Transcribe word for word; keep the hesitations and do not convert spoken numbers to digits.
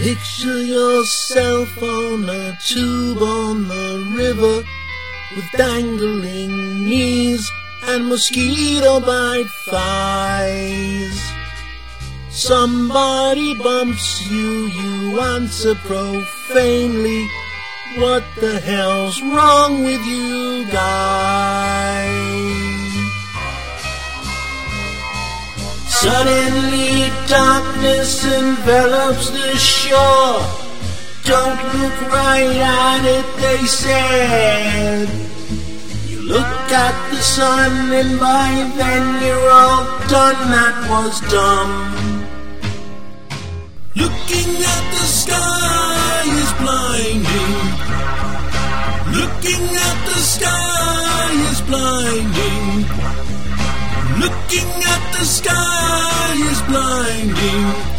Picture yourself on a tube on the river with dangling knees and mosquito bite thighs. Somebody bumps you, you answer profanely, "What the hell's wrong with you guys?" Suddenly darkness envelops the shore. "Don't look right at it," they said. You look at the sun and by then you're all done. That was dumb. Looking at the sky is blinding. Looking at the sky is blinding. Looking at the sky is blinding.